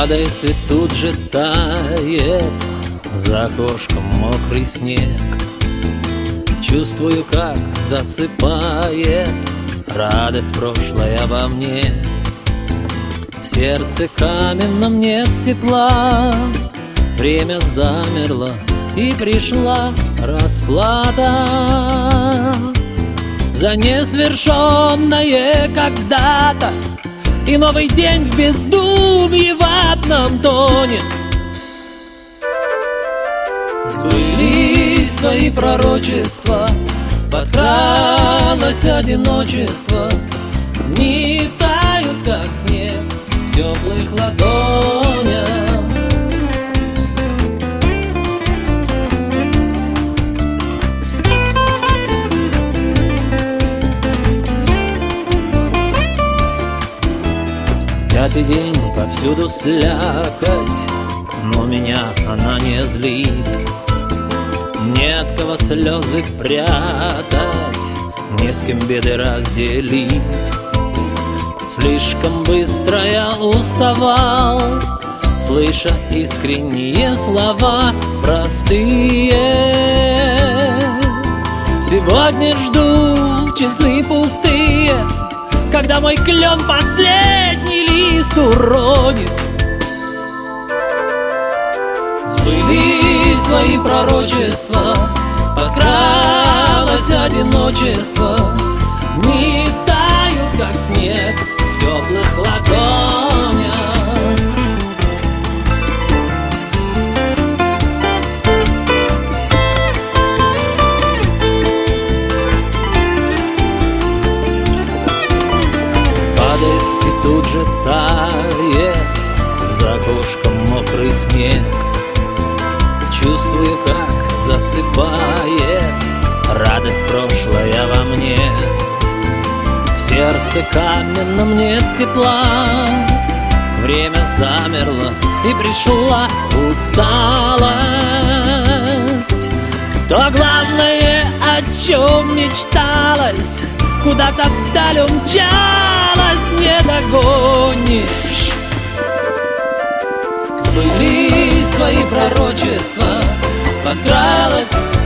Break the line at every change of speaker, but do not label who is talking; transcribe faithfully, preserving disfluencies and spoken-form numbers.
Падает и тут же тает за окошком мокрый снег. Чувствую, как засыпает радость прошлая во мне. В сердце каменном нет тепла, время замерло и пришла расплата за несвершенное когда-то, и новый день в бездумье ватном тонет. Сбылись твои пророчества, подкралось одиночество. Дни тают, как снег в теплых ладонях. Пятый день, повсюду слякоть, но меня она не злит. Не от кого слезы прятать, не с кем беды разделить. Слишком быстро я уставал, слыша искренние слова простые. Сегодня жду в часы пустые, когда мой клен последний лист уронит. Сбылись твои пророчества, подкралось одиночество. Дни тают, как снег в теплых ладонях. Падает и тут же тает за окошком мокрый снег. Чувствую, как засыпает радость прошлая во мне. В сердце каменном нет тепла, время замерло и пришла усталость. То главное, о чем мечталось, куда-то вдаль умчалась, не догонишь. Сбылись твои пророчества, подкралась